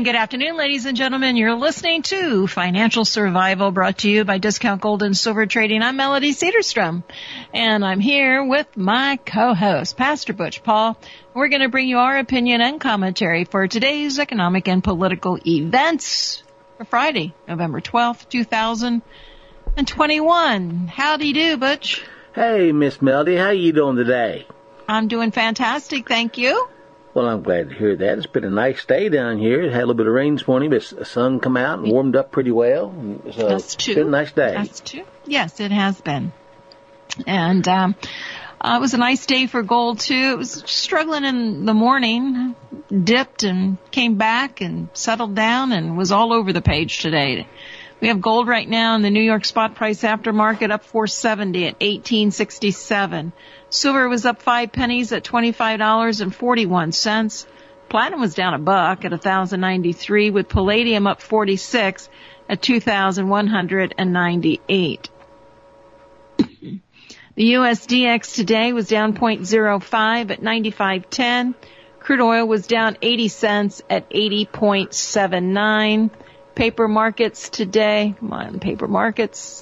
Good afternoon, ladies and gentlemen. You're listening to Financial Survival, brought to you by Discount Gold and Silver Trading. I'm Melody Cedarstrom, and I'm here with my co-host, Pastor Butch Paul. We're going to bring you our opinion and commentary for today's economic and political events for Friday, November 12th, 2021. Howdy do, Butch. Hey, Miss Melody. How you doing today? I'm doing fantastic, thank you. Well, I'm glad to hear that. It's been a nice day down here. It had a little bit of rain this morning, but the sun come out and warmed up pretty well. So That's true. It's been a nice day. That's true. Yes, it has been. And it was a nice day for gold, too. It was struggling in the morning, dipped and came back and settled down and was all over the page today. We have gold right now in the New York spot price aftermarket up $4.70 at $18.67. Silver was up 5 pennies at $25.41. Platinum was down $1 at $1,093, with palladium up 46 at $2,198. The USDX today was down 0.05 at 95.10. Crude oil was down 80 cents at 80.79. Paper markets today. Come on, paper markets.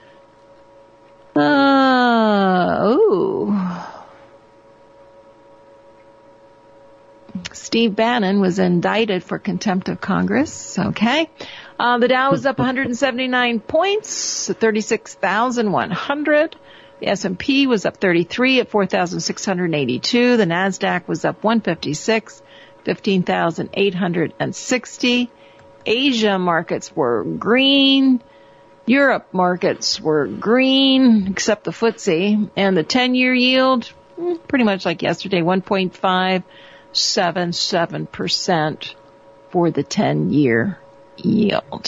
Steve Bannon was indicted for contempt of Congress. Okay. The Dow was up 179 points at 36,100. The S&P was up 33 at 4,682. The NASDAQ was up 156, 15,860. Asia markets were green. Europe markets were green, except the FTSE, and the 10-year yield, pretty much like yesterday, 1.577% for the 10-year yield.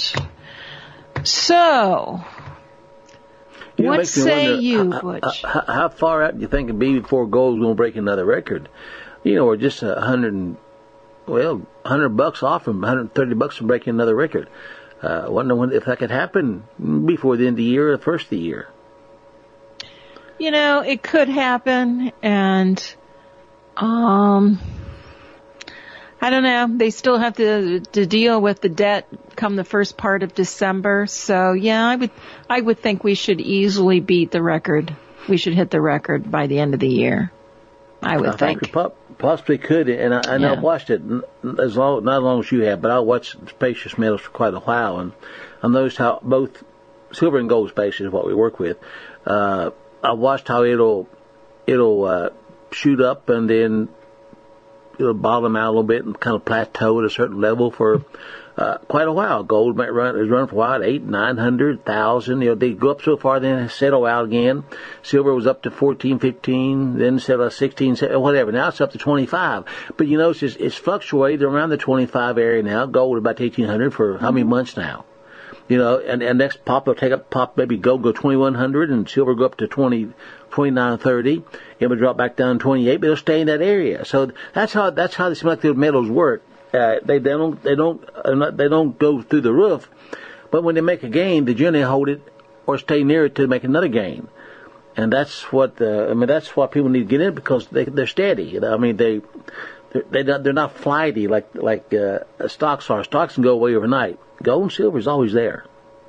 So, what say you, Butch? How far out do you think it'd be before gold's going to break another record? You know, we're just $100 off from $130 from breaking another record. Wonder if that could happen before the end of the year or the first of the year. You know, it could happen, and I don't know. They still have to deal with the debt come the first part of December. So yeah, I would think we should easily beat the record. We should hit the record by the end of the year. I would think. Possibly could, and I watched it not as long as you have, but I watched Spacious Metals for quite a while, and I noticed how both silver and gold space is what we work with. I watched how it'll shoot up and then it'll bottom out a little bit and kind of plateau at a certain level for quite a while. Gold might run for a while at 800, 900, 1,000. You know, they go up so far, then settle out again. Silver was up to 14, 15, then settle at 16, whatever. Now it's up to 25. But you notice it's fluctuated around the 25 area now. Gold about 1,800 for how many months now? You know, and next pop will maybe gold go 2,100 and silver go up to 29, 30. It will drop back down to 28, but it'll stay in that area. So that's how the semiconductor metals work. They don't go through the roof, but when they make a gain, they generally hold it or stay near it to make another gain, and that's what that's why people need to get in, because they're steady. I mean they're not flighty like stocks are. Stocks can go away overnight. Gold and silver is always there.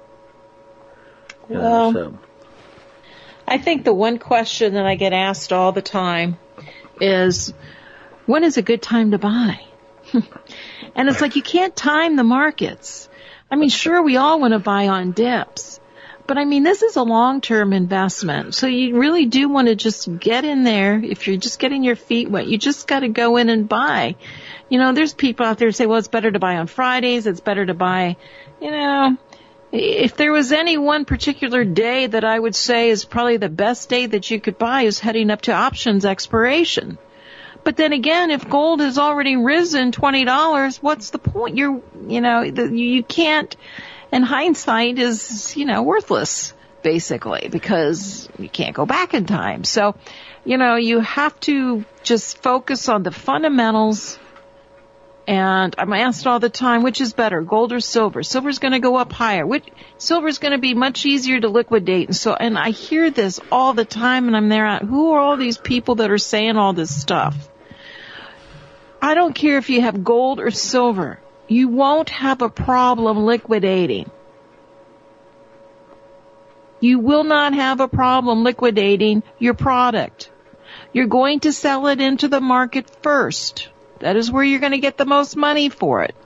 Well, I think the one question that I get asked all the time is, when is a good time to buy? And it's like, you can't time the markets. I mean, sure, we all want to buy on dips, but I mean, this is a long-term investment. So you really do want to just get in there. If you're just getting your feet wet, you just got to go in and buy. You know, there's people out there who say, well, it's better to buy on Fridays. It's better to buy, you know, if there was any one particular day that I would say is probably the best day that you could buy is heading up to options expiration. But then again, if gold has already risen $20, what's the point? You can't, and hindsight is, worthless, basically, because you can't go back in time. So, you have to just focus on the fundamentals. And I'm asked all the time, which is better, gold or silver? Silver's going to go up higher. Silver's going to be much easier to liquidate. And I hear this all the time, and I'm there. Who are all these people that are saying all this stuff? I don't care if you have gold or silver. you won't have a problem liquidating. You will not have a problem liquidating your product. You're going to sell it into the market first. That is where you're going to get the most money for it.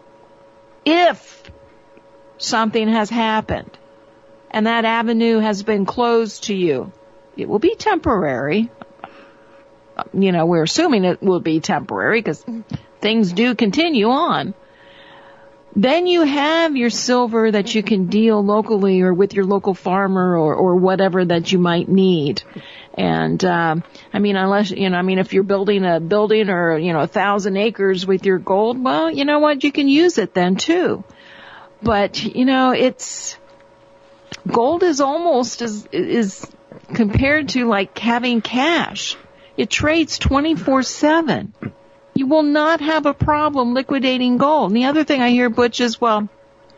If something has happened and that avenue has been closed to you, it will be temporary. You know, we're assuming it will be temporary because things do continue on. Then you have your silver that you can deal locally or with your local farmer or whatever that you might need. And, unless, if you're building a building or, 1,000 acres with your gold, well, you know what? You can use it then too. But, gold is almost is compared to like having cash. It trades 24/7. You will not have a problem liquidating gold. And the other thing I hear, Butch, is, well,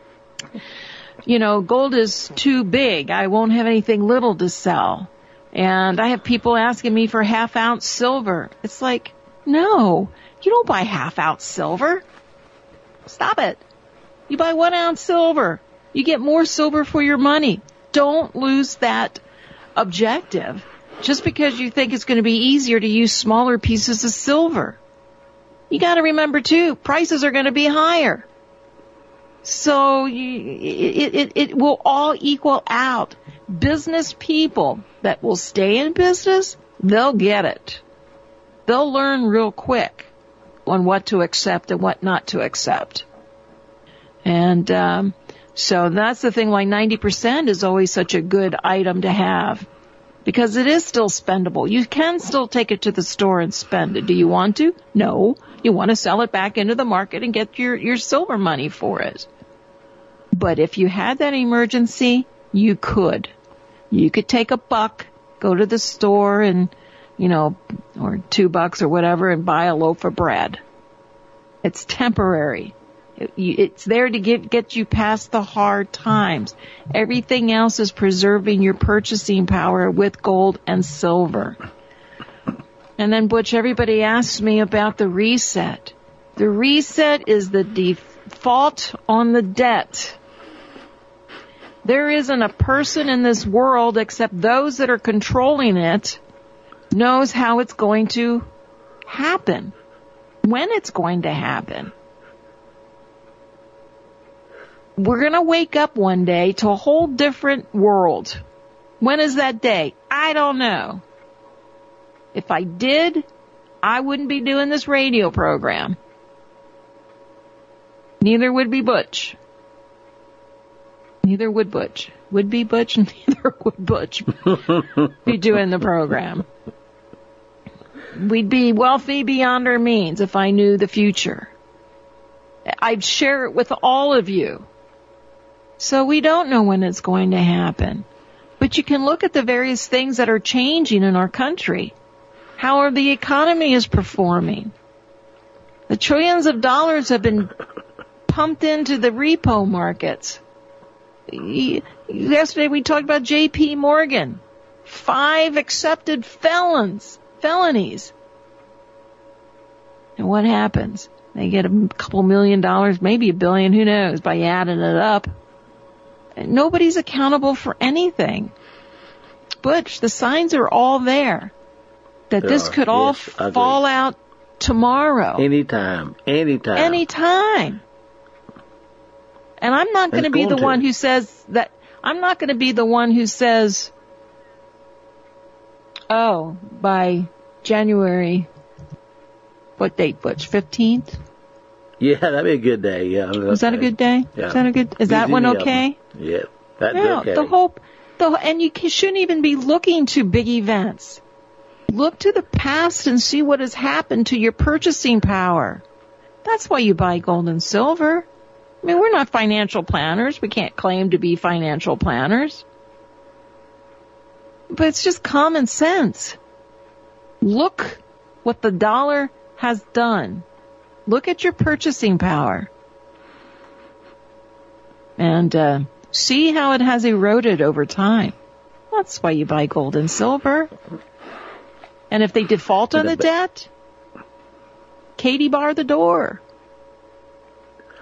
gold is too big. I won't have anything little to sell. And I have people asking me for half-ounce silver. It's like, no, you don't buy half-ounce silver. Stop it. You buy 1 ounce silver. You get more silver for your money. Don't lose that objective just because you think it's going to be easier to use smaller pieces of silver. You got to remember, too, prices are going to be higher. So it will all equal out. Business people that will stay in business, they'll get it. They'll learn real quick on what to accept and what not to accept. And so that's the thing why 90% is always such a good item to have. Because it is still spendable. You can still take it to the store and spend it. Do you want to? No. You want to sell it back into the market and get your silver money for it. But if you had that emergency, you could. You could take $1, go to the store and, or $2 or whatever and buy a loaf of bread. It's temporary. It's there to get you past the hard times. Everything else is preserving your purchasing power with gold and silver. And then, Butch, everybody asks me about the reset. The reset is the default on the debt. There isn't a person in this world except those that are controlling it knows how it's going to happen, when it's going to happen. We're going to wake up one day to a whole different world. When is that day? I don't know. If I did, I wouldn't be doing this radio program. Neither would be Butch. Neither would Butch. Would be Butch, and neither would Butch be doing the program. We'd be wealthy beyond our means if I knew the future. I'd share it with all of you. So we don't know when it's going to happen. But you can look at the various things that are changing in our country. How the economy is performing. The trillions of dollars have been pumped into the repo markets. Yesterday we talked about J.P. Morgan. 5 accepted felonies. And what happens? They get a couple $1 million, maybe $1 billion, who knows, by adding it up. And nobody's accountable for anything. Butch, the signs are all there. That this could all fall out tomorrow. Anytime. And I'm not going to be the one who says that. I'm not going to be the one who says, oh, by January, what date, Butch? 15th? Yeah, that'd be a good day. Yeah. Is that a good day? Yeah. Is that one okay? Yeah. That'd be okay. And you shouldn't even be looking to big events. Look to the past and see what has happened to your purchasing power. That's why you buy gold and silver. I mean, we're not financial planners. We can't claim to be financial planners. But it's just common sense. Look what the dollar has done. Look at your purchasing power. And see how it has eroded over time. That's why you buy gold and silver. And if they default on the debt, Katie bar the door.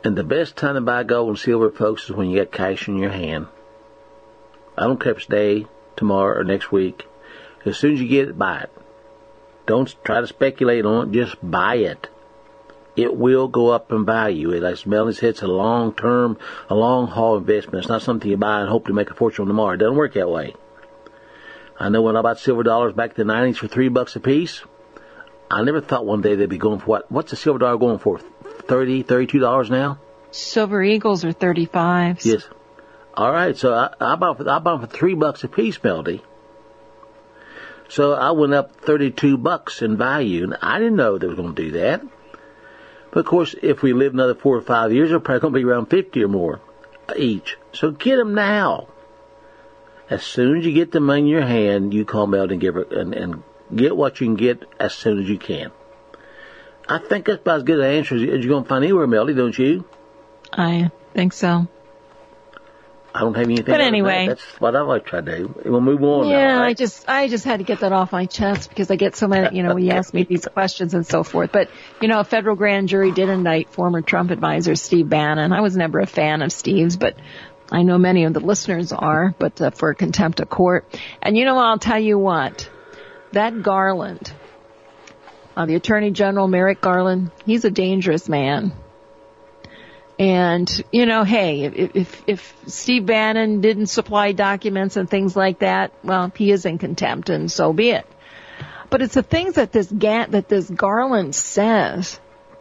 And the best time to buy gold and silver, folks, is when you got cash in your hand. I don't care if it's today, tomorrow, or next week. As soon as you get it, buy it. Don't try to speculate on it. Just buy it. It will go up in value. As Melanie said, it's a long-term, a long-haul investment. It's not something you buy and hope to make a fortune tomorrow. It doesn't work that way. I know when I bought silver dollars back in the 90s for $3 a piece, I never thought one day they'd be going for what? What's a silver dollar going for? $30, $32 now? Silver Eagles are 35s. Yes. All right, so I bought for $3 a piece, Melody. So I went up $32 in value, and I didn't know they were going to do that. But of course, if we live another 4 or 5 years, they're probably going to be around 50 or more each. So get them now. As soon as you get the money in your hand, you call Melody and give her and get what you can get as soon as you can. I think that's about as good an answer as you're going to find anywhere, Melody, don't you? I think so. I don't have anything. But anyway, that's what I like to try to do. We'll move on. Yeah, now, right? I just had to get that off my chest because I get so many, when you ask me these questions and so forth. But, a federal grand jury did indict former Trump advisor Steve Bannon. I was never a fan of Steve's, but I know many of the listeners are, but for contempt of court. And I'll tell you what, that Garland, the Attorney General Merrick Garland, he's a dangerous man. And, hey, if Steve Bannon didn't supply documents and things like that, well, he is in contempt and so be it. But it's the things that this Garland says.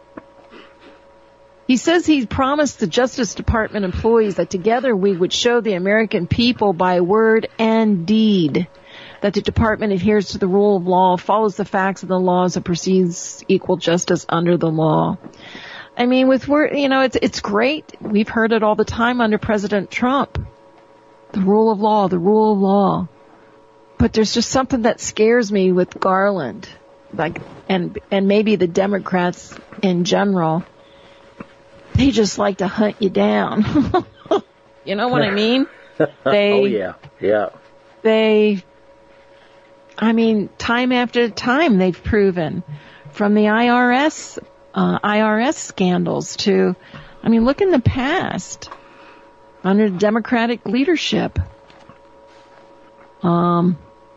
He says he promised the Justice Department employees that together we would show the American people by word and deed that the department adheres to the rule of law, follows the facts of the laws, and proceeds equal justice under the law. I mean, with word, it's great. We've heard it all the time under President Trump. The rule of law, the rule of law. But there's just something that scares me with Garland, and maybe the Democrats in general. They just like to hunt you down. You know what I mean? Oh yeah. Time after time they've proven, from the IRS scandals to, look in the past under Democratic leadership. So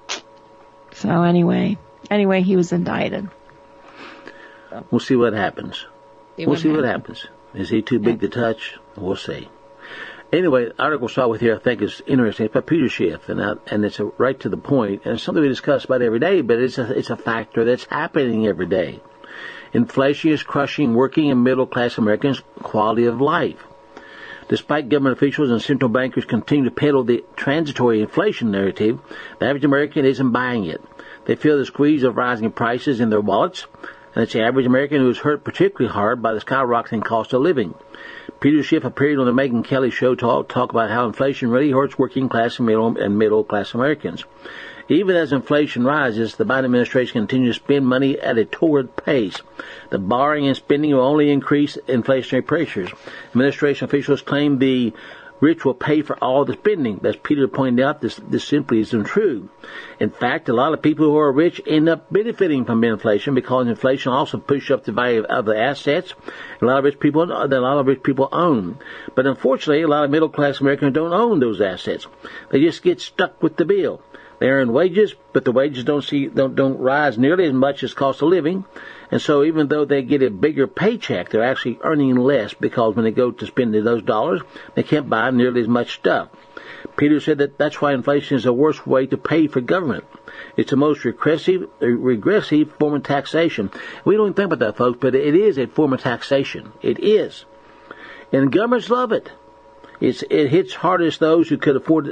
anyway, he was indicted. We'll see what happens. We'll see what happens. Is he too big to touch? We'll see. Anyway, the article I saw with here I think is interesting. It's by Peter Schiff, and it's right to the point, and it's something we discuss about every day, but it's a factor that's happening every day. Inflation is crushing working and middle-class Americans' quality of life. Despite government officials and central bankers continue to peddle the transitory inflation narrative, the average American isn't buying it. They feel the squeeze of rising prices in their wallets, and it's the average American who is hurt particularly hard by the skyrocketing cost of living. Peter Schiff appeared on the Megyn Kelly show to talk about how inflation really hurts working class and middle class Americans. Even as inflation rises, the Biden administration continues to spend money at a torrid pace. The borrowing and spending will only increase inflationary pressures. Administration officials claim the rich will pay for all the spending. As Peter pointed out, this simply isn't true. In fact, a lot of people who are rich end up benefiting from inflation because inflation also pushes up the value of the assets a lot of rich people own. But unfortunately, a lot of middle-class Americans don't own those assets. They just get stuck with the bill. They earn wages, but the wages don't rise nearly as much as cost of living. And so even though they get a bigger paycheck, they're actually earning less because when they go to spend those dollars, they can't buy nearly as much stuff. Peter said that's why inflation is the worst way to pay for government. It's the most regressive form of taxation. We don't even think about that, folks, but it is a form of taxation. It is. And governments love it. It hits hardest those who could afford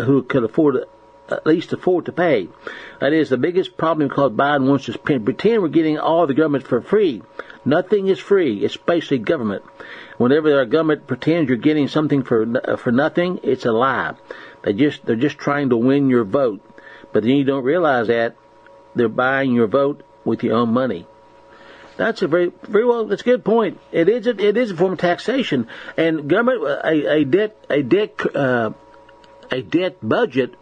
at least afford to pay. That is the biggest problem because Biden wants to pretend we're getting all the government for free. Nothing is free. It's basically government. Whenever our government pretends you're getting something for nothing, it's a lie. They're just trying to win your vote. But then you don't realize that they're buying your vote with your own money. That's a very well. That's a good point. It is a form of taxation, and government a debt budget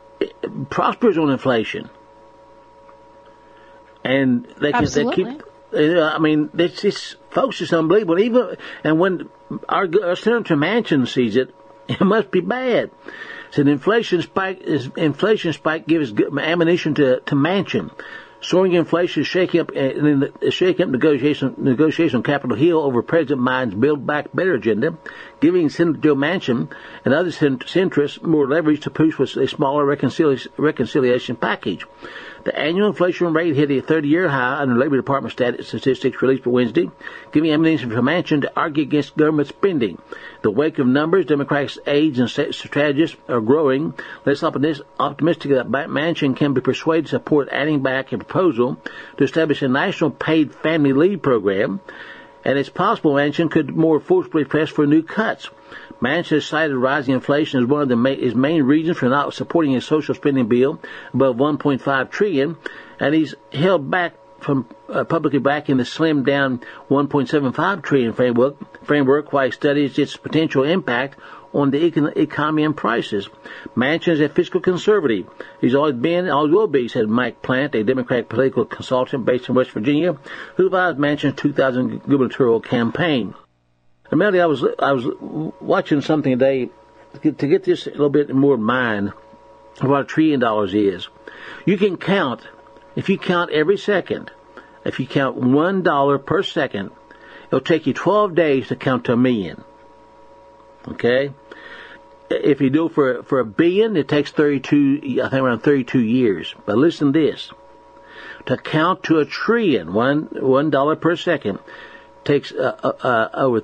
prospers on inflation, and they I mean, it's folks, it's unbelievable. And when our Senator Manchin sees it, it must be bad. So the inflation spike gives ammunition to Manchin. Soaring inflation is shaking up negotiation on Capitol Hill over President Biden's Build Back Better agenda, giving Senator Joe Manchin and other centrists more leverage to push with a smaller reconciliation package. The annual inflation rate hit a 30-year high under Labor Department statistics released for Wednesday, giving ammunition for Manchin to argue against government spending. The wake of numbers, Democrats' aides and strategists are growing less optimistic that Manchin can be persuaded to support adding back a proposal to establish a national paid family leave program, and it's possible Manchin could more forcefully press for new cuts. Manchin has cited rising inflation as one of his main reasons for not supporting a social spending bill above $1.5 trillion, and he's held back from publicly backing the slimmed down $1.75 trillion framework while he studies its potential impact on the economy and prices. Manchin is a fiscal conservative. He's always been, always will be, said Mike Plant, a Democratic political consultant based in West Virginia, who advised Manchin's 2000 gubernatorial campaign. And Melody, I was watching something today to get this a little bit more in mind of what $1 trillion is. You can count, if you count every second, if you count $1 per second, it'll take you 12 days to count to 1 million. Okay? If you do it for $1 billion, it takes around 32 years. But listen to this. To count to $1 trillion, $1 per second, takes over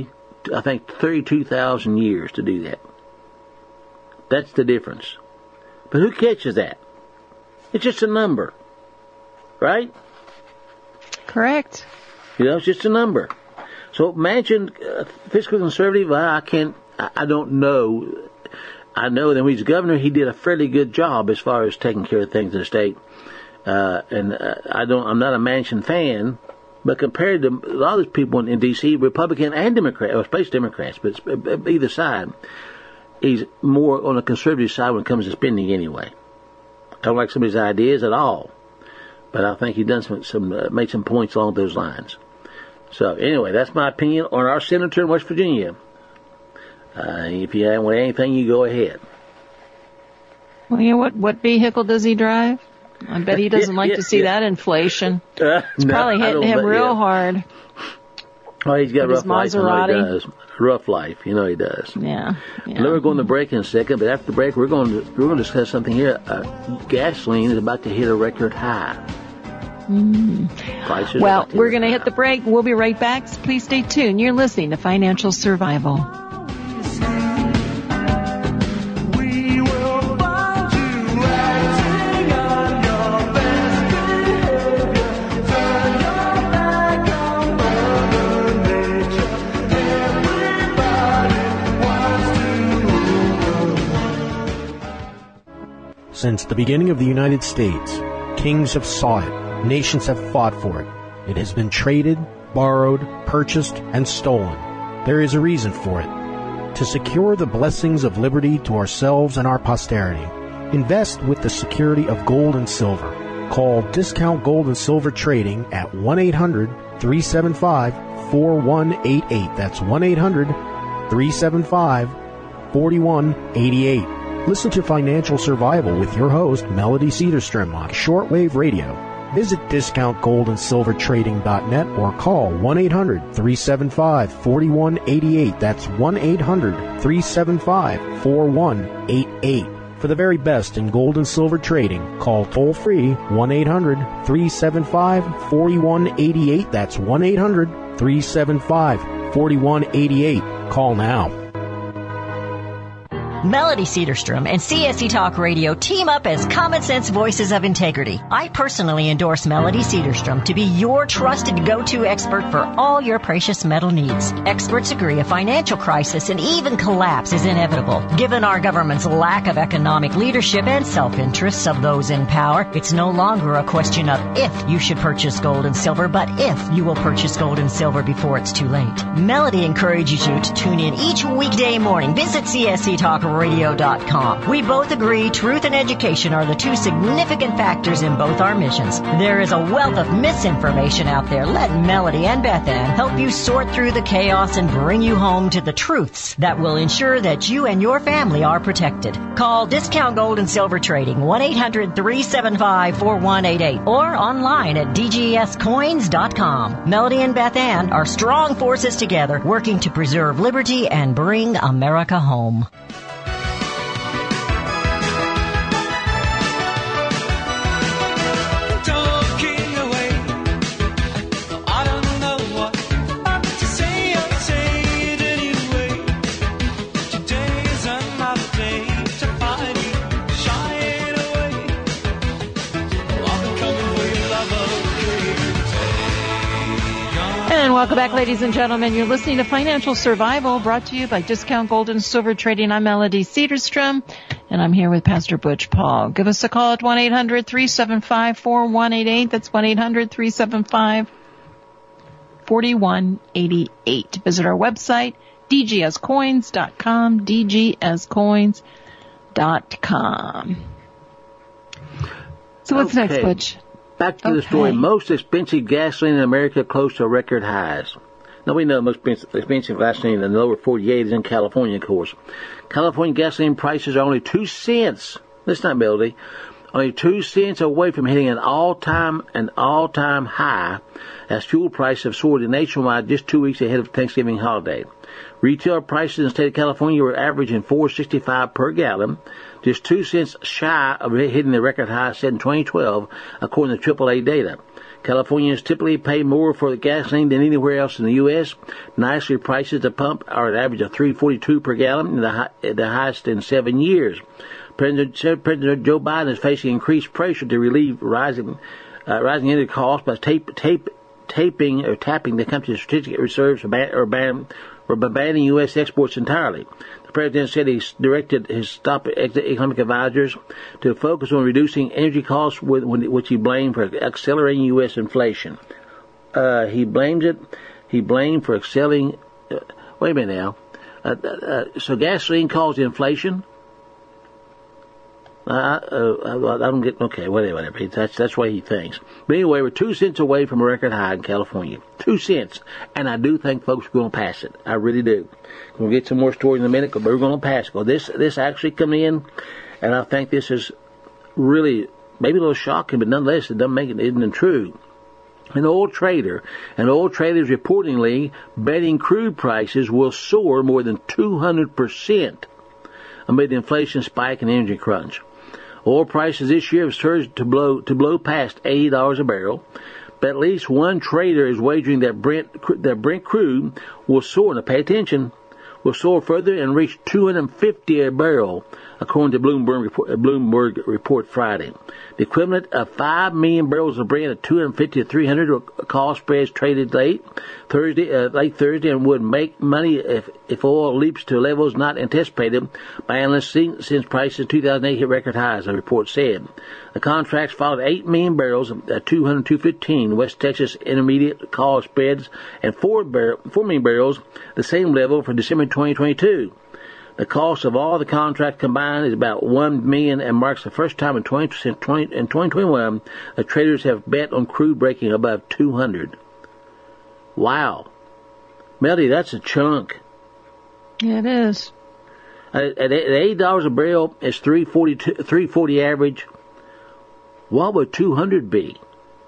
32,000 years to do that. That's the difference. But who catches that? It's just a number, right? Correct. It's just a number. So Manchin, fiscal conservative, I don't know. I know that when he's governor, he did a fairly good job as far as taking care of things in the state. I'm not a Manchin fan. But compared to a lot of these people in D.C., Republican and Democrat, or space Democrats, but either side, he's more on the conservative side when it comes to spending anyway. I don't like some of his ideas at all, but I think he's done made some points along those lines. So anyway, that's my opinion on our senator in West Virginia. If you want anything, you go ahead. Well, what vehicle does he drive? I bet he doesn't like to see that inflation. It's probably hitting him real hard. Oh, he's got a rough life. I know he does. Rough life. He does. Yeah. We're going to break in a second, but after the break, we're going to discuss something here. Gasoline is about to hit a record high. Well, we're going to hit the break. We'll be right back. So please stay tuned. You're listening to Financial Survival. Since the beginning of the United States, kings have sought it, nations have fought for it. It has been traded, borrowed, purchased, and stolen. There is a reason for it. To secure the blessings of liberty to ourselves and our posterity, invest with the security of gold and silver. Call Discount Gold and Silver Trading at 1-800-375-4188. That's 1-800-375-4188. Listen to Financial Survival with your host, Melody Cedarstrom, on shortwave radio. Visit discountgoldandsilvertrading.net or call 1-800-375-4188. That's 1-800-375-4188. For the very best in gold and silver trading, call toll-free 1-800-375-4188. That's 1-800-375-4188. Call now. Melody Cedarstrom and CSC Talk Radio team up as Common Sense Voices of Integrity. I personally endorse Melody Cedarstrom to be your trusted go-to expert for all your precious metal needs. Experts agree a financial crisis and even collapse is inevitable. Given our government's lack of economic leadership and self-interests of those in power, it's no longer a question of if you should purchase gold and silver, but if you will purchase gold and silver before it's too late. Melody encourages you to tune in each weekday morning. Visit CSC Talk CSCTalkRadio.com. We both agree truth and education are the two significant factors in both our missions. There is a wealth of misinformation out there. Let Melody and Beth Ann help you sort through the chaos and bring you home to the truths that will ensure that you and your family are protected. Call Discount Gold and Silver Trading 1-800-375-4188 or online at dgscoins.com. Melody and Beth Ann are strong forces together working to preserve liberty and bring America home. Welcome back, ladies and gentlemen. You're listening to Financial Survival, brought to you by Discount Gold and Silver Trading. I'm Melody Cedarstrom, and I'm here with Pastor Butch Paul. Give us a call at 1-800-375-4188. That's 1-800-375-4188. Visit our website, dgscoins.com, dgscoins.com. So what's next, Butch? Back to the story. Most expensive gasoline in America close to record highs. Now, we know the most expensive gasoline in the lower 48 is in California, of course. California gasoline prices are only 2 cents. That's not Melody. Only 2 cents away from hitting an all-time high as fuel prices have soared nationwide just 2 weeks ahead of Thanksgiving holiday. Retail prices in the state of California were averaging $4.65 per gallon, just 2 cents shy of hitting the record high set in 2012, according to AAA data. Californians typically pay more for the gasoline than anywhere else in the U.S. Nicely prices at the pump are an average of $3.42 per gallon, the highest in 7 years. President Joe Biden is facing increased pressure to relieve rising energy costs by tapping the country's strategic reserves or banning U.S. exports entirely. The president said he directed his top economic advisors to focus on reducing energy costs, which he blamed for accelerating U.S. inflation. He blamed for accelerating. Wait a minute now. So gasoline caused inflation? I don't get, okay, whatever. That's the way he thinks. But anyway, we're 2 cents away from a record high in California. 2 cents. And I do think folks are going to pass it. I really do. We'll get some more stories in a minute, but we're going to pass it. Well, this actually come in, and I think this is really maybe a little shocking, but nonetheless, it doesn't make it isn't true. An oil trader is reportedly betting crude prices will soar more than 200% amid the inflation spike and energy crunch. Oil prices this year have surged to blow past $80 a barrel, but at least one trader is wagering that Brent crude will soar. Now pay attention, will soar further and reach $250 a barrel, according to Bloomberg report Friday. The equivalent of 5 million barrels of Brent at $250 to $300 call spreads traded late Thursday, and would make money if oil leaps to levels not anticipated by analysts since prices in 2008 hit record highs, the report said. The contracts followed 8 million barrels at $200-215 West Texas Intermediate call spreads and 4 million barrels, the same level for December 2022. The cost of all the contracts combined is about $1 million and marks the first time in 2021 the traders have bet on crude breaking above 200. Wow. Melody, that's a chunk. Yeah, it is. At $8 a barrel, it's $3.40 average. What would 200 be?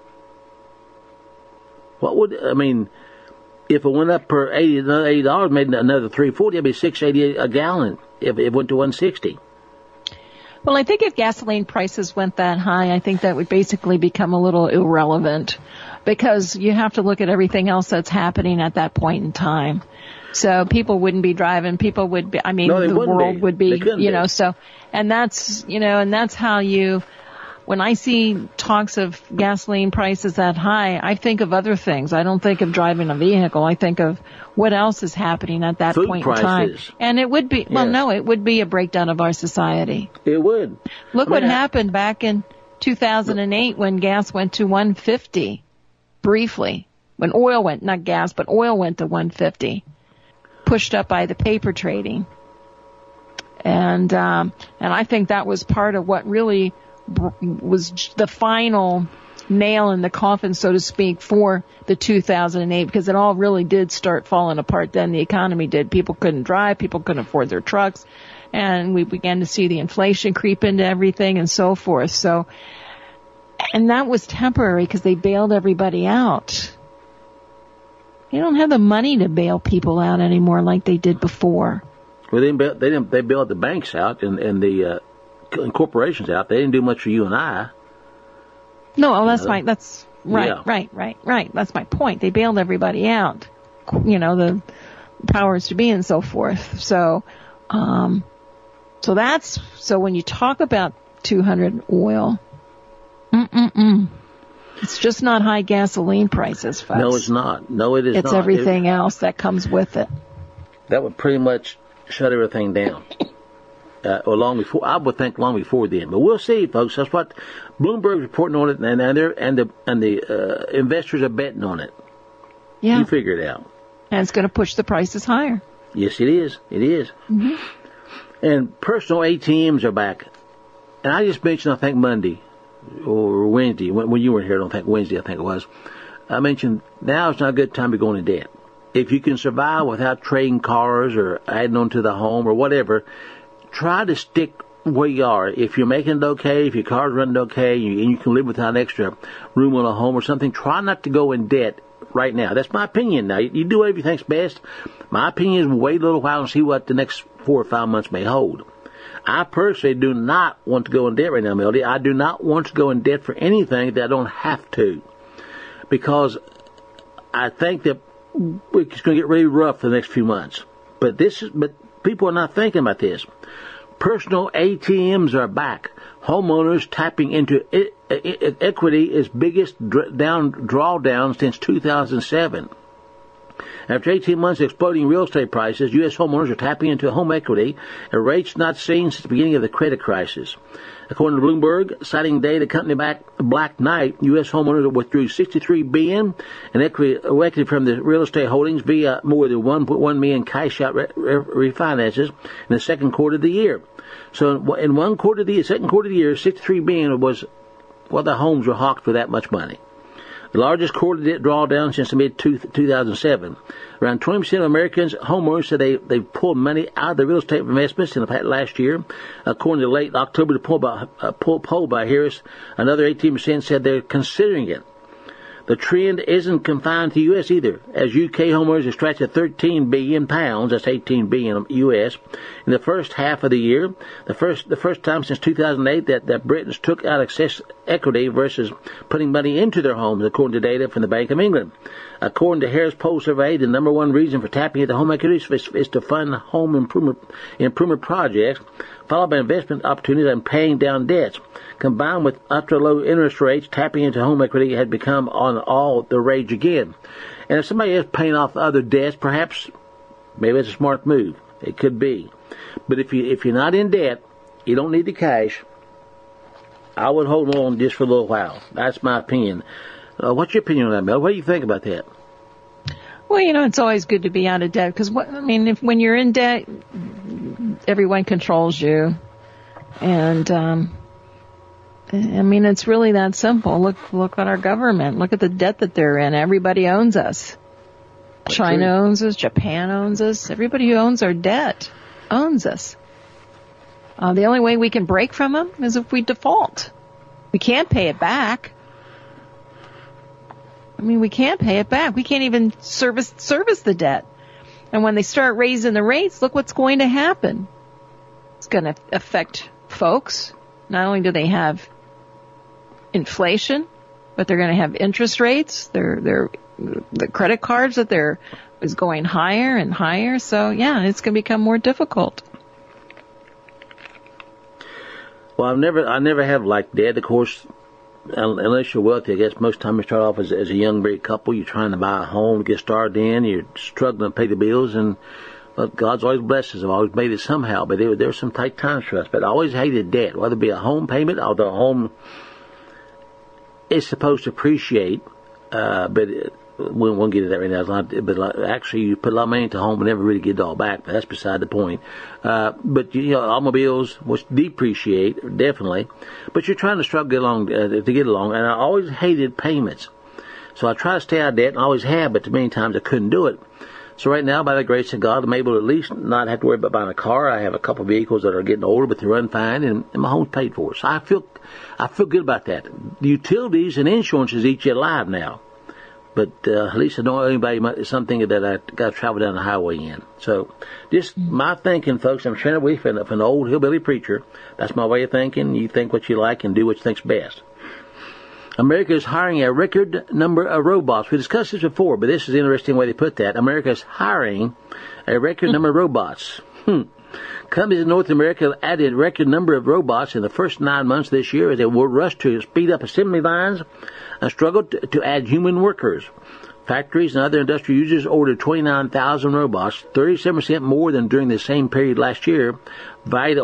If it went up per $80, made another $3.40, it'd be $6.80 a gallon if it went to $1.60. Well, I think if gasoline prices went that high, I think that would basically become a little irrelevant, because you have to look at everything else that's happening at that point in time. So people wouldn't be driving. People would be. The world would be. So, and that's how you. When I see talks of gasoline prices that high, I think of other things. I don't think of driving a vehicle. I think of what else is happening at that Food point prices. in time. And it would be, it would be a breakdown of our society. It would. Look what happened back in 2008 when gas went to $150 briefly. When oil went, not gas, but oil went to $150, pushed up by the paper trading. And I think that was part of what really was the final nail in the coffin, so to speak, for the 2008, because it all really did start falling apart then. The economy did. People couldn't drive. People couldn't afford their trucks. And we began to see the inflation creep into everything and so forth. So, and that was temporary because they bailed everybody out. You don't have the money to bail people out anymore like they did before. Well, they bailed the banks out and the corporations out. They didn't do much for you and I. No, well, that's right. That's my point. They bailed everybody out. The powers to be and so forth. So when you talk about 200 oil, it's just not high gasoline prices, folks. No, it's not. No, it is not. It's everything else that comes with it. That would pretty much shut everything down. Or long before, I would think long before then. But we'll see, folks. That's what Bloomberg's reporting on it, and the investors are betting on it. Yeah. You figure it out. And it's going to push the prices higher. Yes, it is. It is. Mm-hmm. And personal ATMs are back. And I just mentioned, I think, Monday or Wednesday, when you weren't here, I don't think Wednesday, I think it was. I mentioned now is not a good time to go into debt. If you can survive without trading cars or adding on to the home or whatever, try to stick where you are. If you're making it okay, if your car's running okay, and you can live without extra room on a home or something, try not to go in debt right now. That's my opinion. Now, you do whatever you think's best. My opinion is wait a little while and see what the next 4 or 5 months may hold. I personally do not want to go in debt right now, Melody. I do not want to go in debt for anything that I don't have to, because I think that it's going to get really rough for the next few months. But people are not thinking about this. Personal ATMs are back. Homeowners tapping into equity is biggest drawdown since 2007. After 18 months of exploding real estate prices, U.S. homeowners are tapping into home equity at rates not seen since the beginning of the credit crisis. According to Bloomberg, citing data company Black Knight, U.S. homeowners withdrew $63 billion in equity from the real estate holdings via more than $1.1 million cash-out refinances in the second quarter of the year. So in second quarter of the year, $63 billion was what the homes were hawked for that much money. The largest quarterly drawdown since the mid-2007. Around 20% of Americans, homeowners, said they pulled money out of their real estate investments in the last year. According to late October poll by Harris, another 18% said they're considering it. The trend isn't confined to the U.S. either, as UK homeowners extracted £13 billion, that's $18 billion U.S., in the first half of the year, the first time since 2008 that Britons took out excess equity versus putting money into their homes, according to data from the Bank of England. According to Harris Poll survey, the number one reason for tapping into home equity is to fund home improvement projects, followed by investment opportunities and paying down debts. Combined with ultra-low interest rates, tapping into home equity had become on all the rage again. And if somebody is paying off other debts, perhaps, maybe it's a smart move. It could be. But if you're not in debt, you don't need the cash, I would hold on just for a little while. That's my opinion. What's your opinion on that, Mel? What do you think about that? Well, it's always good to be out of debt because, when you're in debt, everyone controls you. And, it's really that simple. Look at our government. Look at the debt that they're in. Everybody owns us. China owns us. Japan owns us. Everybody who owns our debt owns us. The only way we can break from them is if we default. We can't pay it back. We can't pay it back. We can't even service the debt. And when they start raising the rates, look what's going to happen. It's going to affect folks. Not only do they have inflation, but they're going to have interest rates. The credit cards that is going higher and higher. So yeah, it's going to become more difficult. Well, I never have liked debt. Of course, unless you're wealthy, I guess most time you start off as a young married couple. You're trying to buy a home to get started in. You're struggling to pay the bills, and God's always blessed us. I've always made it somehow. But there were some tight times for us. But I always hated debt, whether it be a home payment, although a home is supposed to appreciate. But we won't get into that right now. But actually, you put a lot of money into a home and never really get it all back. But that's beside the point. But automobiles which depreciate definitely. But you're trying to struggle to get along. And I always hated payments, so I try to stay out of debt, and I always have. But too many times I couldn't do it. So right now, by the grace of God, I'm able to at least not have to worry about buying a car. I have a couple of vehicles that are getting older, but they run fine, and my home's paid for. So I feel good about that. The utilities and insurances eat you alive now. But at least I don't owe anybody something that I got to travel down the highway in. So just my thinking, folks, I'm trying to be from an old hillbilly preacher. That's my way of thinking. You think what you like and do what you think's best. America is hiring a record number of robots. We discussed this before, but this is an interesting way to put that. America is hiring a record number of robots. Companies in North America added a record number of robots in the first 9 months of this year as they will rush to speed up assembly lines and struggle to add human workers. Factories and other industrial users ordered 29,000 robots, 37% more than during the same period last year, valued at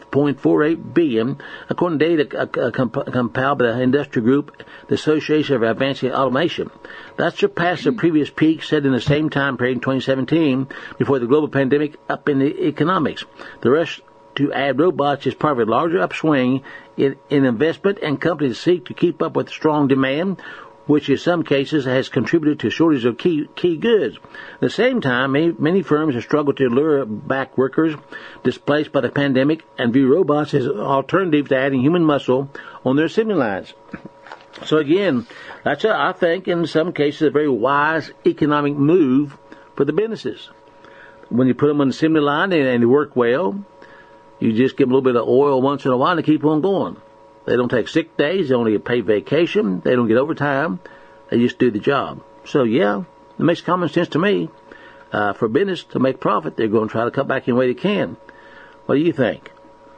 $1.48 billion, according to data compiled by the industry group, the Association of Advancing Automation. That surpassed the previous peak set in the same time period in 2017 before the global pandemic up in the economics. The rush to add robots is part of a larger upswing in investment, and companies seek to keep up with strong demand, which in some cases has contributed to shortage of key goods. At the same time, many firms have struggled to lure back workers displaced by the pandemic and view robots as an alternative to adding human muscle on their assembly lines. So again, that's, I think, in some cases, a very wise economic move for the businesses. When you put them on the assembly line and they work well, you just give them a little bit of oil once in a while to keep on going. They don't take sick days. They only get paid vacation. They don't get overtime. They just do the job. So, yeah, it makes common sense to me. For business to make profit, they're going to try to cut back any way they can. What do you think?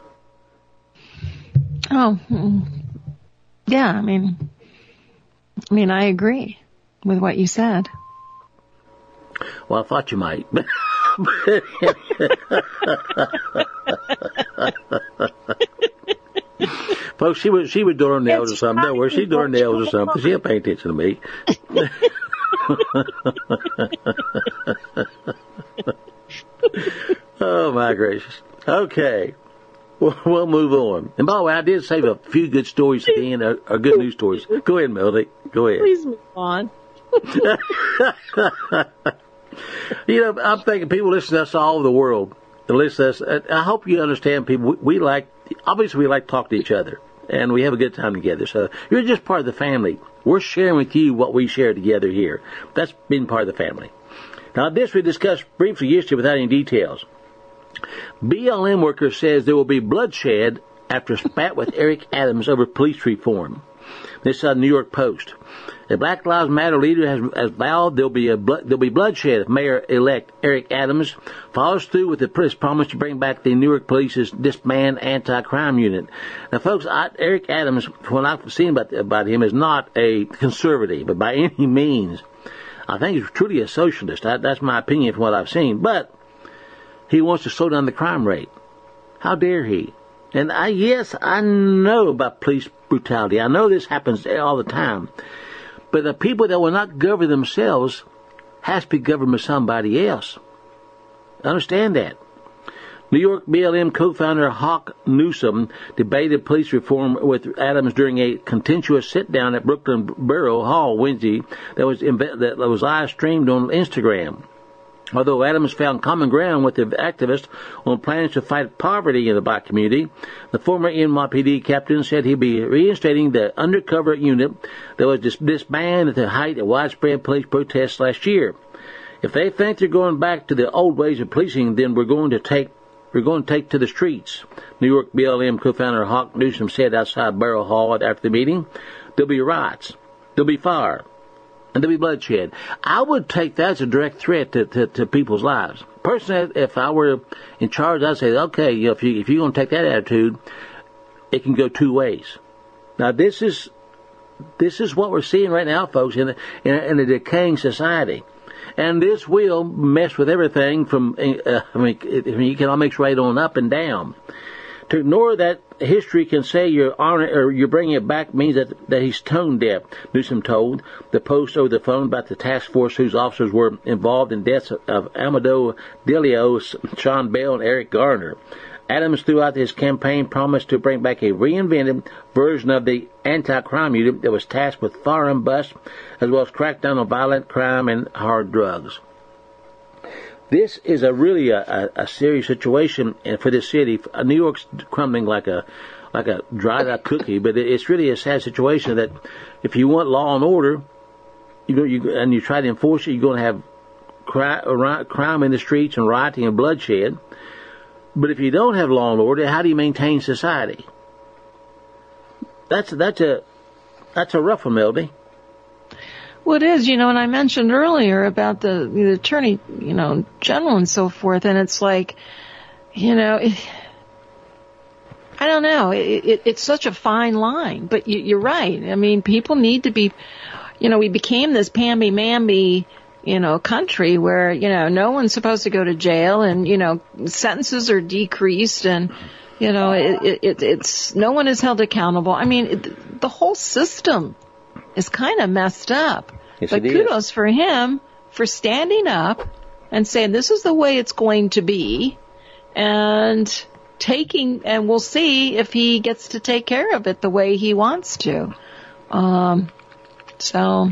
Oh, yeah, I mean, I agree with what you said. Well, I thought you might. Folks, she was doing her nails or something. Don't worry, she's doing her nails or something. She ain't paying attention to me. Oh, my gracious. Okay. We'll move on. And by the way, I did save a few good stories at the end, or good news stories. Go ahead, Melody. Go ahead. Please move on. I'm thinking people listen to us all over the world. Listen to us. I hope you understand, people. We like to talk to each other, and we have a good time together. So you're just part of the family. We're sharing with you what we share together here. That's being part of the family. Now, this we discussed briefly yesterday without any details. BLM worker says there will be bloodshed after spat with Eric Adams over police reform. This is New York Post. The Black Lives Matter leader has vowed there'll be bloodshed if Mayor-elect Eric Adams follows through with his promise to bring back the Newark Police's disbanded anti-crime unit. Now, folks, Eric Adams, from what I've seen about him, is not a conservative, but by any means. I think he's truly a socialist. That's my opinion from what I've seen. But he wants to slow down the crime rate. How dare he? And yes, I know about police brutality. I know this happens all the time. But the people that will not govern themselves has to be governed by somebody else. Understand that. New York BLM co-founder Hawk Newsom debated police reform with Adams during a contentious sit-down at Brooklyn Borough Hall Wednesday that was live streamed on Instagram. Although Adams found common ground with the activists on plans to fight poverty in the black community, the former NYPD captain said he'd be reinstating the undercover unit that was disbanded at the height of widespread police protests last year. If they think they're going back to the old ways of policing, then we're going to take to the streets. New York BLM co-founder Hawk Newsom said outside Borough Hall after the meeting. There'll be riots. There'll be fire. And there'll be bloodshed. I would take that as a direct threat to people's lives. Personally, if I were in charge, I'd say, okay, if you're going to take that attitude, it can go two ways. Now, this is what we're seeing right now, folks, in a decaying society. And this will mess with everything from, economics right on up and down. To ignore that history can say you're bringing it back means that he's tone deaf, Newsom told the Post over the phone about the task force whose officers were involved in deaths of Amadou Delio, Sean Bell, and Eric Garner. Adams, throughout his campaign, promised to bring back a reinvented version of the anti-crime unit that was tasked with firearm busts, as well as crack down on violent crime and hard drugs. This is really a serious situation for this city. New York's crumbling like a dried out cookie, but it's really a sad situation that if you want law and order, and you try to enforce it, you're going to have crime in the streets and rioting and bloodshed. But if you don't have law and order, how do you maintain society? That's a rough one, Melody. Well, it is, and I mentioned earlier about the attorney, general and so forth, and it's like, I don't know, it's such a fine line, but you're right. I mean, people need to be, we became this pamby-mamby, country where, no one's supposed to go to jail and, sentences are decreased and, it's, no one is held accountable. I mean, the whole system is kind of messed up. Yes, but kudos for him for standing up and saying this is the way it's going to be and we'll see if he gets to take care of it the way he wants to. So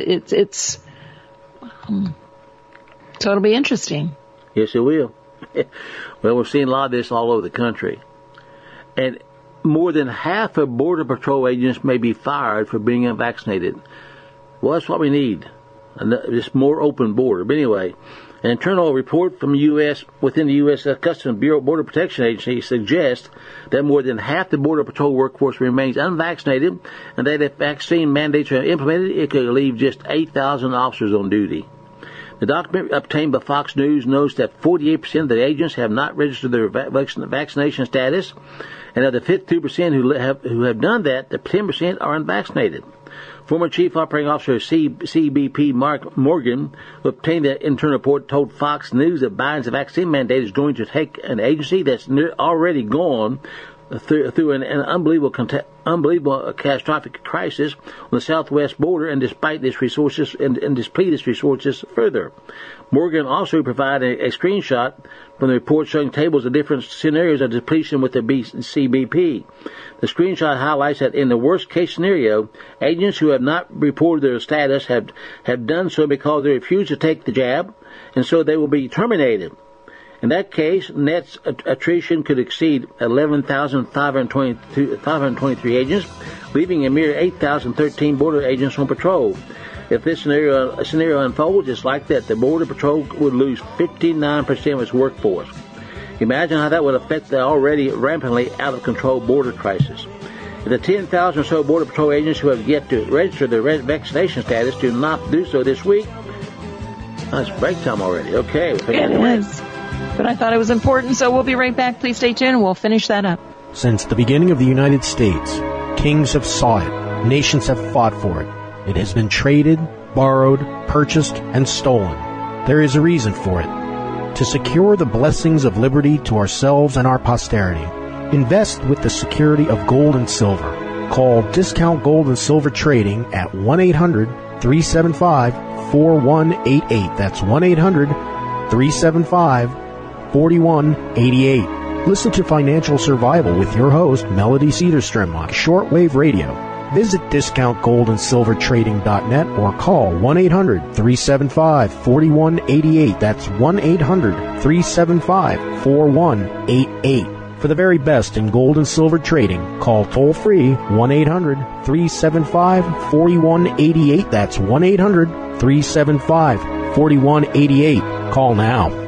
it'll be interesting. Yes, it will. Well, we're seeing a lot of this all over the country. And more than half of Border Patrol agents may be fired for being unvaccinated. Well, that's what we need. Just more open border. But anyway, an internal report from within the U.S. Customs Bureau Border Protection Agency suggests that more than half the Border Patrol workforce remains unvaccinated, and that if vaccine mandates are implemented, it could leave just 8,000 officers on duty. The document obtained by Fox News notes that 48% of the agents have not registered their vaccination status, and of the 52% who have done that, the 10% are unvaccinated. Former Chief Operating Officer of CBP Mark Morgan, who obtained the internal report, told Fox News that Biden's vaccine mandate is going to take an agency that's already gone through an unbelievable catastrophic crisis on the southwest border and deplete its resources further. Morgan also provided a screenshot from the report showing tables of different scenarios of depletion with the CBP. The screenshot highlights that in the worst case scenario, agents who have not reported their status have done so because they refuse to take the jab, and so they will be terminated. In that case, net attrition could exceed 11,523 agents, leaving a mere 8,013 border agents on patrol. If this scenario unfolds, it's like that. The Border Patrol would lose 59% of its workforce. Imagine how that would affect the already rampantly out-of-control border crisis. If the 10,000 or so Border Patrol agents who have yet to register their vaccination status do not do so this week, it's break time already. Okay. It is. But I thought it was important, so we'll be right back. Please stay tuned and we'll finish that up. Since the beginning of the United States, kings have sought it, nations have fought for it. It has been traded, borrowed, purchased, and stolen. There is a reason for it. To secure the blessings of liberty to ourselves and our posterity, invest with the security of gold and silver. Call Discount Gold and Silver Trading at 1-800-375-4188. That's 1-800-375-4188. Listen to Financial Survival with your host, Melody Cedarstrom, on shortwave radio. Visit discountgoldandsilvertrading.net or call 1-800-375-4188. That's 1-800-375-4188. For the very best in gold and silver trading, call toll-free 1-800-375-4188. That's 1-800-375-4188. Call now.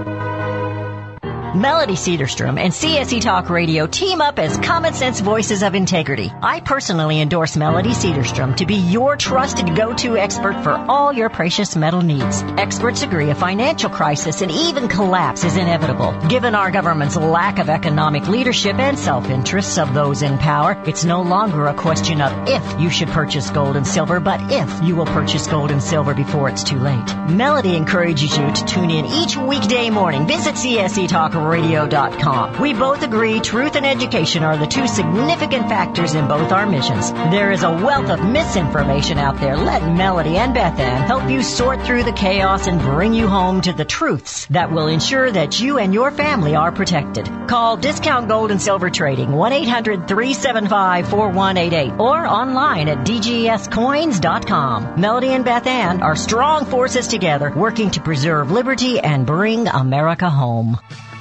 Melody Cedarstrom and CSE Talk Radio team up as Common Sense Voices of Integrity. I personally endorse Melody Cedarstrom to be your trusted go-to expert for all your precious metal needs. Experts agree a financial crisis and even collapse is inevitable. Given our government's lack of economic leadership and self-interests of those in power, it's no longer a question of if you should purchase gold and silver, but if you will purchase gold and silver before it's too late. Melody encourages you to tune in each weekday morning. Visit CSE Talk SeeSeeTalkRadio.com. We both agree truth and education are the two significant factors in both our missions. There is a wealth of misinformation out there. Let Melody and Beth Ann help you sort through the chaos and bring you home to the truths that will ensure that you and your family are protected. Call Discount Gold and Silver Trading 1-800-375-4188 or online at dgscoins.com. Melody and Beth Ann are strong forces together working to preserve liberty and bring America home.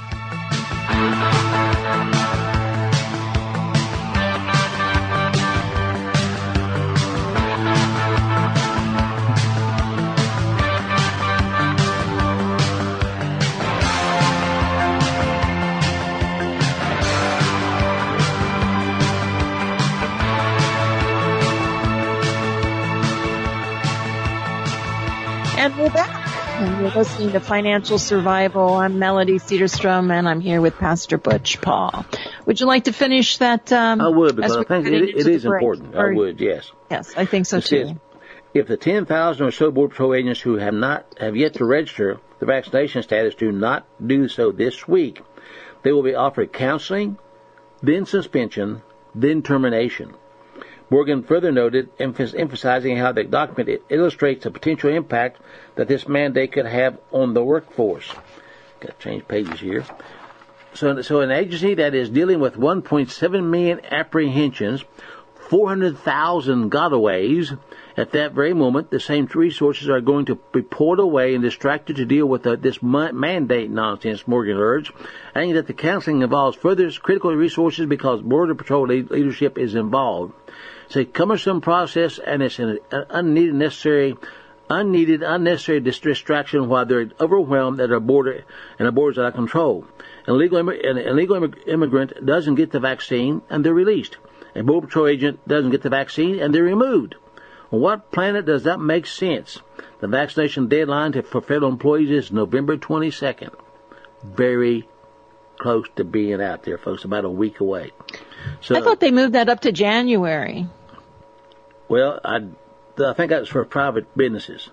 And we're back. And you're listening to Financial Survival. I'm Melody Cedarstrom, and I'm here with Pastor Butch Paul. Would you like to finish that? I would, because I think it is important. I would, yes. Yes, I think so too. If the 10,000 or so Border Patrol agents who have yet to register the vaccination status do not do so this week, they will be offered counseling, then suspension, then termination. Morgan further noted, emphasizing how the document illustrates the potential impact that this mandate could have on the workforce. Got to change pages here. So an agency that is dealing with 1.7 million apprehensions, 400,000 gotaways, at that very moment, the same resources are going to be poured away and distracted to deal with this mandate nonsense, Morgan urged, adding that the counseling involves further critical resources because Border Patrol leadership is involved. It's a cumbersome process, and it's an unnecessary distraction while they're overwhelmed at our border and our borders are out of control. An illegal immigrant doesn't get the vaccine, and they're released. A Border Patrol agent doesn't get the vaccine, and they're removed. On what planet does that make sense? The vaccination deadline for federal employees is November 22nd. Very close to being out there, folks, about a week away. So, I thought they moved that up to January. Well, I think that was for private businesses.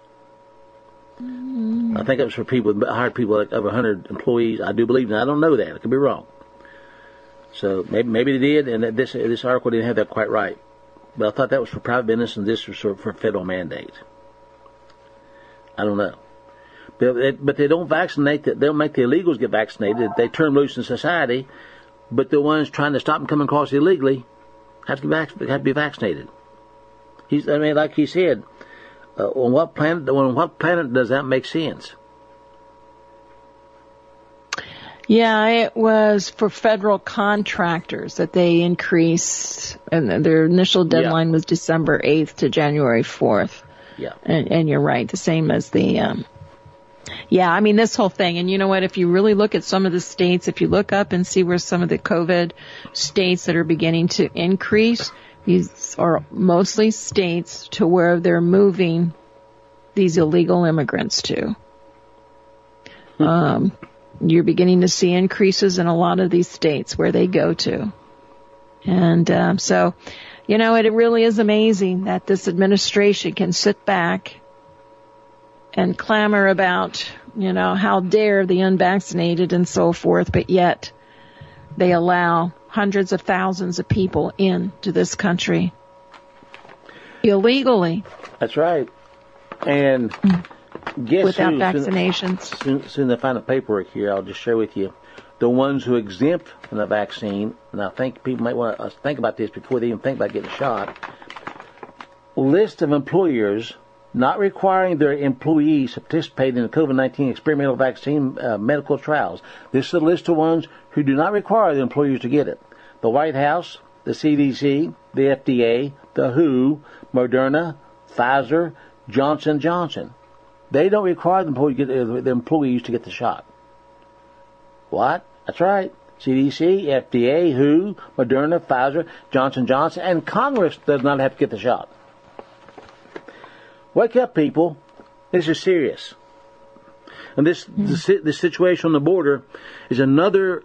I think it was for people, hired people like over 100 employees. I do believe that. I don't know that. I could be wrong. So maybe they did, and this article didn't have that quite right. But I thought that was for private business, and this was for federal mandate. I don't know. But they don't vaccinate. They don't make the illegals get vaccinated. They turn loose in society, but the ones trying to stop them coming across illegally have to be vaccinated. Like he said, on what planet does that make sense? Yeah, it was for federal contractors that they increased, and their initial deadline was December 8th to January 4th. Yeah. And you're right, the same as the, this whole thing. And you know what, if you really look at some of the states, if you look up and see where some of the COVID states that are beginning to increase, these are mostly states to where they're moving these illegal immigrants to. You're beginning to see increases in a lot of these states where they go to. And so, it really is amazing that this administration can sit back and clamor about, how dare the unvaccinated and so forth, but yet they allow hundreds of thousands of people into this country illegally. That's right. And without vaccinations. Soon to find the paperwork here, I'll just share with you the ones who exempt from the vaccine. And I think people might want to think about this before they even think about getting a shot. List of employers not requiring their employees to participate in the COVID-19 experimental vaccine medical trials. This is a list of ones who do not require the employers to get it. The White House, the CDC, the FDA, the WHO, Moderna, Pfizer, Johnson & Johnson. They don't require the employees to get the shot. What? That's right. CDC, FDA, WHO, Moderna, Pfizer, Johnson & Johnson, and Congress does not have to get the shot. Wake up, people. This is serious. And this situation on the border is another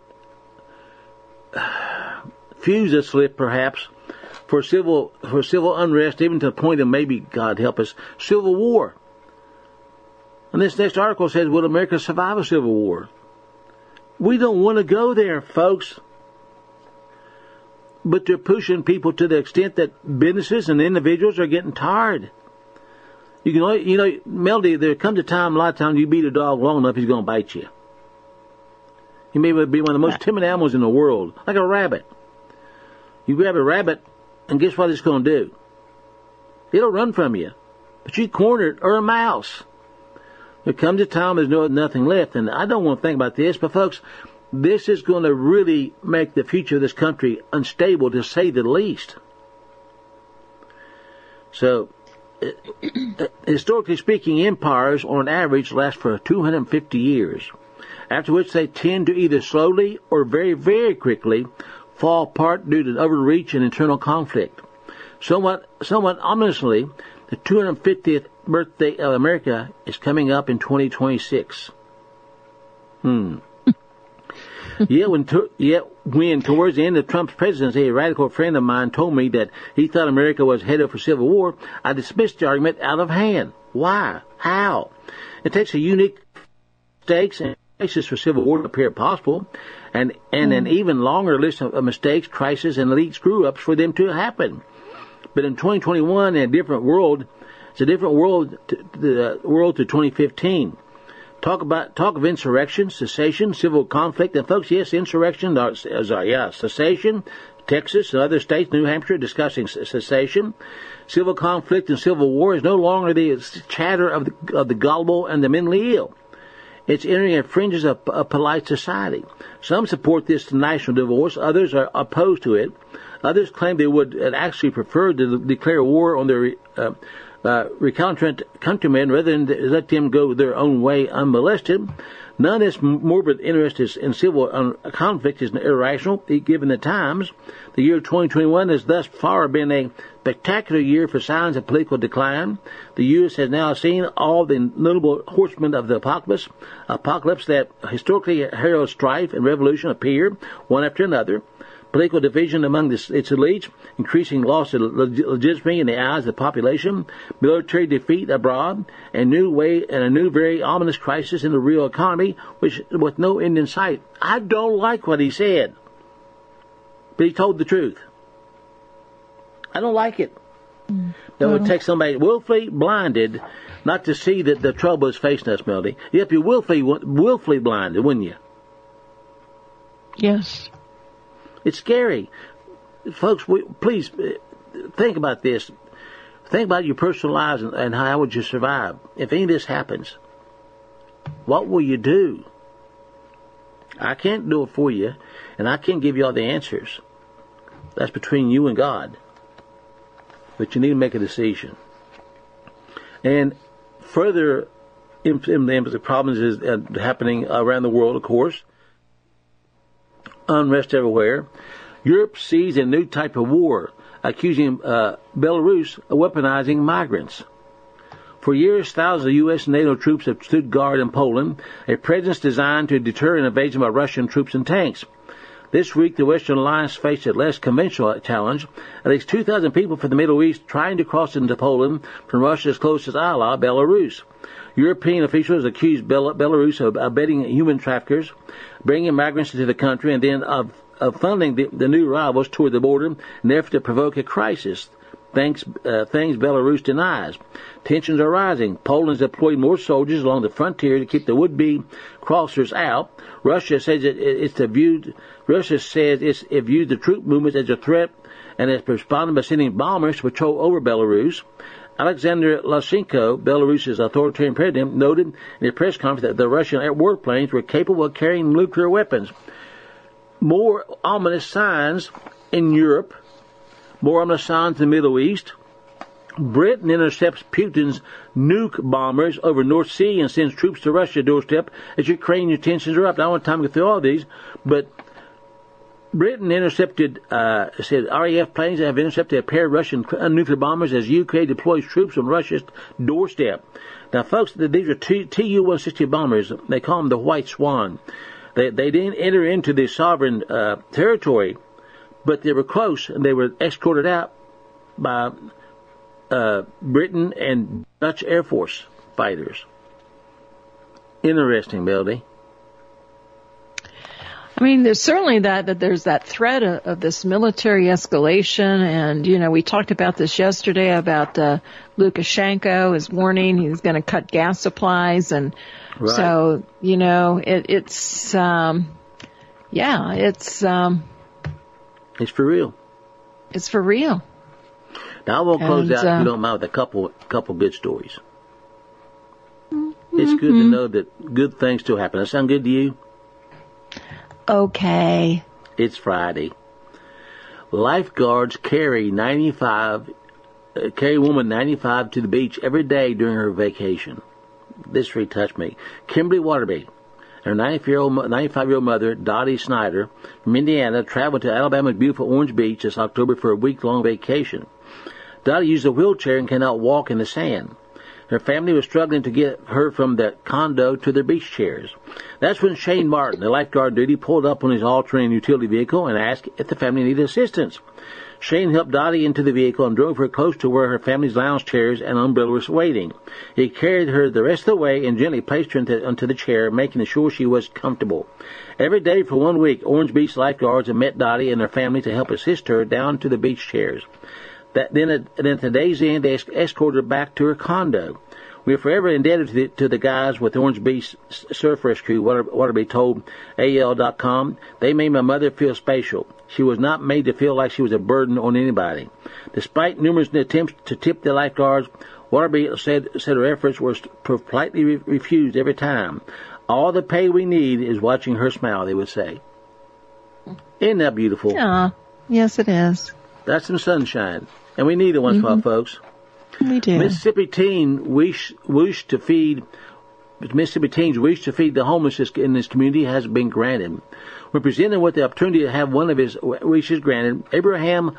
fuse that's lit, perhaps, for civil unrest, even to the point of maybe, God help us, civil war. And this next article says, will America survive a civil war? We don't want to go there, folks. But they're pushing people to the extent that businesses and individuals are getting tired. Melody, there comes a time, a lot of times, you beat a dog long enough, he's going to bite you. He may be one of the most timid animals in the world, like a rabbit. You grab a rabbit, and guess what it's going to do? It'll run from you. But you corner it, or a mouse. There comes a time there's nothing left, and I don't want to think about this, but folks, this is going to really make the future of this country unstable, to say the least. So, historically speaking, empires, on average, last for 250 years, after which they tend to either slowly or very, very quickly fall apart due to overreach and internal conflict. Somewhat ominously, the 250th birthday of America is coming up in 2026. Yet when towards the end of Trump's presidency, a radical friend of mine told me that he thought America was headed for civil war, I dismissed the argument out of hand. Why? How? It takes a unique stakes and basis for civil war to appear possible, and an even longer list of mistakes, crises, and elite screw-ups for them to happen. But in 2021, in a different world, it's a different world to 2015. Talk of insurrection, secession, civil conflict, and folks, yes, insurrection, secession, Texas and other states, New Hampshire, discussing secession. Civil conflict and civil war is no longer the chatter of the gullible and the mentally ill. It's entering the fringes of polite society. Some support this national divorce, others are opposed to it. Others claim they would actually prefer to declare war on their recalcitrant countrymen rather than let them go their own way unmolested. None of this morbid interest in civil conflict is irrational, given the times. The year 2021 has thus far been a spectacular year for signs of political decline. The U.S. has now seen all the notable horsemen of the apocalypse that historically herald strife and revolution appear one after another. Political division among its elites, increasing loss of legitimacy in the eyes of the population, military defeat abroad, and a new very ominous crisis in the real economy, which with no end in sight. I don't like what he said, but he told the truth. I don't like it. That would take somebody willfully blinded not to see that the trouble is facing us, Melody. Yep, you're willfully blinded, wouldn't you? Yes. It's scary. Folks, please think about this. Think about your personal lives and how would you survive. If any of this happens, what will you do? I can't do it for you, and I can't give you all the answers. That's between you and God. But you need to make a decision. And further, the problems is happening around the world, of course. Unrest everywhere. Europe sees a new type of war, accusing Belarus of weaponizing migrants. For years, thousands of U.S. and NATO troops have stood guard in Poland, a presence designed to deter an invasion by Russian troops and tanks. This week, the Western Alliance faced a less conventional challenge. At least 2,000 people from the Middle East trying to cross into Poland from Russia's closest ally, Belarus. European officials accused Belarus of abetting human traffickers, bringing migrants into the country, and then of funneling the new arrivals toward the border in an effort to provoke a crisis. Things Belarus denies. Tensions are rising. Poland's deployed more soldiers along the frontier to keep the would-be crossers out. Russia says it viewed the troop movements as a threat and has responded by sending bombers to patrol over Belarus. Alexander Lukashenko, Belarus's authoritarian president, noted in a press conference that the Russian warplanes were capable of carrying nuclear weapons. More ominous signs in Europe, more ominous signs in the Middle East. Britain intercepts Putin's nuke bombers over North Sea and sends troops to Russia's doorstep as Ukrainian tensions are up. I don't have time to go through all these, but Britain intercepted, said RAF planes have intercepted a pair of Russian nuclear bombers as UK deploys troops on Russia's doorstep. Now, folks, these are Tu-160 bombers. They call them the White Swan. They didn't enter into the sovereign territory, but they were close, and they were escorted out by Britain and Dutch Air Force fighters. Interesting, Melody. I mean, there's certainly that there's that threat of this military escalation, and we talked about this yesterday about Lukashenko is warning he's going to cut gas supplies, and right. So it's for real. It's for real. Now I won't close out if you don't mind with a couple good stories. It's good to know that good things still happen. That sound good to you? Okay. It's Friday. Lifeguards carry woman 95 to the beach every day during her vacation. This really touched me. Kimberly Waterby, her 95-year-old mother, Dottie Snyder, from Indiana, traveled to Alabama's beautiful Orange Beach this October for a week-long vacation. Dottie used a wheelchair and cannot walk in the sand. Her family was struggling to get her from the condo to their beach chairs. That's when Shane Martin, the lifeguard duty, pulled up on his all-terrain utility vehicle and asked if the family needed assistance. Shane helped Dottie into the vehicle and drove her close to where her family's lounge chairs and umbrella was waiting. He carried her the rest of the way and gently placed her onto the chair, making sure she was comfortable. Every day for 1 week, Orange Beach lifeguards have met Dottie and her family to help assist her down to the beach chairs. Then at the day's end, they escorted her back to her condo. We are forever indebted to the guys with Orange Beach Surf Rescue, Waterby told AL.com. They made my mother feel special. She was not made to feel like she was a burden on anybody. Despite numerous attempts to tip the lifeguards, Waterby said her efforts were politely refused every time. All the pay we need is watching her smile, they would say. Isn't that beautiful? Yeah, yes it is. That's some sunshine. And we need it once in a while, folks. We do. Mississippi teens wish to feed the homeless in this community has been granted. When presented with the opportunity to have one of his wishes granted, Abraham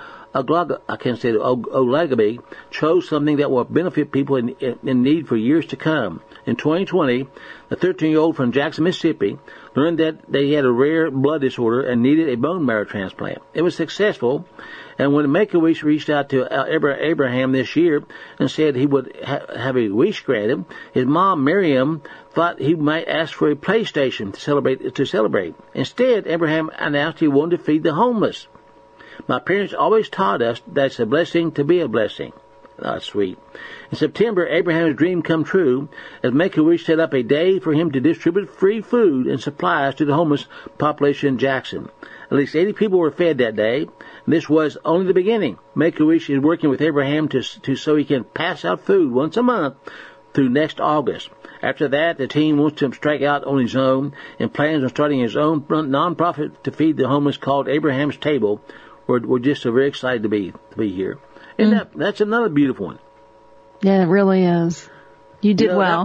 Olagaby chose something that will benefit people in need for years to come. In 2020, the 13-year-old from Jackson, Mississippi, learned that they had a rare blood disorder and needed a bone marrow transplant. It was successful, and when Make-A-Wish reached out to Abraham this year and said he would have a wish granted, his mom, Miriam, thought he might ask for a PlayStation to celebrate. Instead, Abraham announced he wanted to feed the homeless. My parents always taught us that it's a blessing to be a blessing. That's sweet. In September, Abraham's dream come true as Make-A-Wish set up a day for him to distribute free food and supplies to the homeless population in Jackson. At least 80 people were fed that day. This was only the beginning. Make-A-Wish is working with Abraham so he can pass out food once a month through next August. After that, the team wants to strike out on his own and plans on starting his own non-profit to feed the homeless called Abraham's Table. We're just so very excited to be here. And that's another beautiful one. Yeah, it really is. You did well.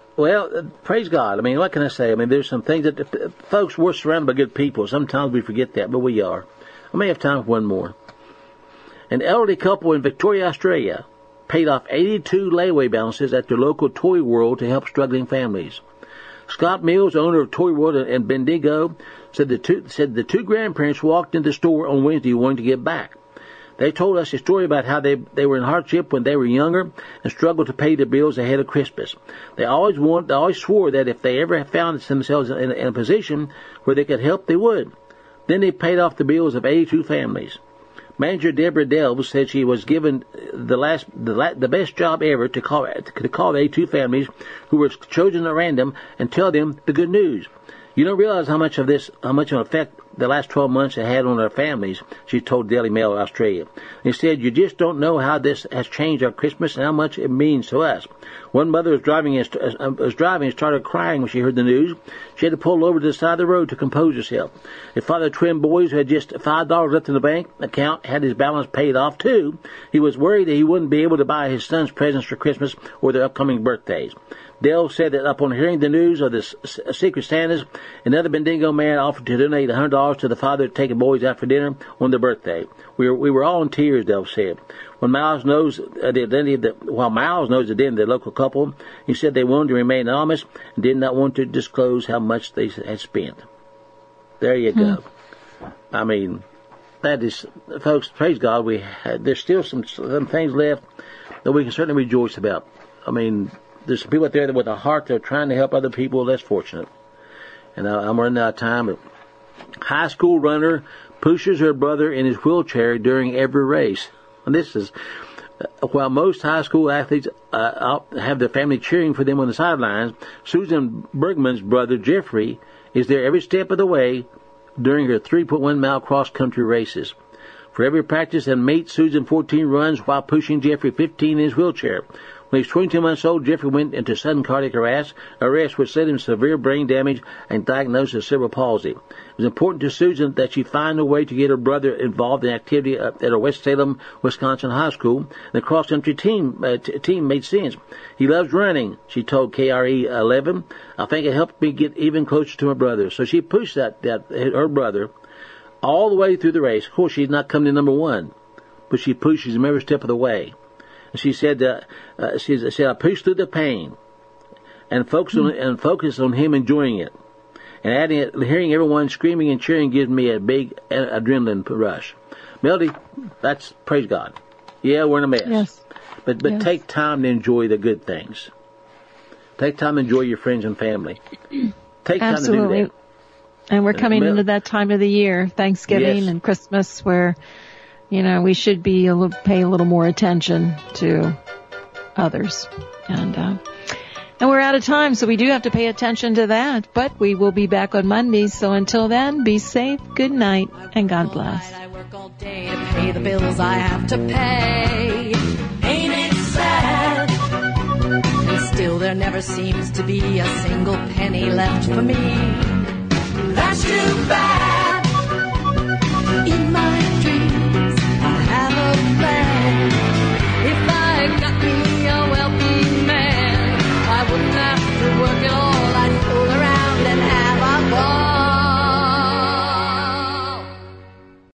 Praise God. I mean, what can I say? I mean, there's some things that, folks, we're surrounded by good people. Sometimes we forget that, but we are. I may have time for one more. An elderly couple in Victoria, Australia, paid off 82 layaway balances at their local Toy World to help struggling families. Scott Mills, owner of Toy World in Bendigo, said the two grandparents walked into the store on Wednesday wanting to give back. They told us a story about how they were in hardship when they were younger and struggled to pay their bills ahead of Christmas. They always swore that if they ever found themselves in a position where they could help, they would. Then they paid off the bills of 82 families. Manager Deborah Delves said she was given the best job ever to call 82 families who were chosen at random and tell them the good news. You don't realize how much of an effect the last 12 months it had on our families, she told Daily Mail Australia. He said, you just don't know how this has changed our Christmas and how much it means to us. One mother was driving and started crying when she heard the news. She had to pull over to the side of the road to compose herself. Her father of twin boys who had just $5 left in the bank account had his balance paid off too. He was worried that he wouldn't be able to buy his son's presents for Christmas or their upcoming birthdays. Dell said that upon hearing the news of the Secret Santas, another Bendigo man offered to donate $100 to the father to take the boys out for dinner on their birthday. We were all in tears, Dell said. While Miles knows the identity of the local couple, he said they wanted to remain anonymous and did not want to disclose how much they had spent. There you go. I mean, that is, folks, praise God, there's still some things left that we can certainly rejoice about. I mean, there's some people out there that with a heart they're trying to help other people. That's fortunate. And I'm running out of time, but high school runner pushes her brother in his wheelchair during every race. And this is, while most high school athletes have their family cheering for them on the sidelines, Susan Bergman's brother Jeffrey is there every step of the way during her 3.1-mile cross-country races. For every practice and meet, Susan 14 runs while pushing Jeffrey 15 in his wheelchair. When he was 22 months old, Jeffrey went into sudden cardiac arrest which led him to severe brain damage and diagnosed with cerebral palsy. It was important to Susan that she find a way to get her brother involved in activity at her West Salem, Wisconsin high school. The cross-country team made sense. He loves running, she told KRE-11. I think it helped me get even closer to my brother. So she pushed her brother all the way through the race. Of course, she's not coming in number one, but she pushes him every step of the way. She said, I pushed through the pain and focus on him enjoying it. And hearing everyone screaming and cheering gives me a big adrenaline rush. Melody, that's, praise God. Yeah, we're in a mess. Yes. But yes. Take time to enjoy the good things. Take time to enjoy your friends and family. Take time Absolutely. to do that. And we're coming into that time of the year, Thanksgiving and Christmas, where we should pay a little more attention to others. And we're out of time, so we do have to pay attention to that. But we will be back on Monday. So until then, be safe, good night, and God bless. I work all day to pay the bills I have to pay. Ain't it sad? And still there never seems to be a single penny left for me. That's too bad.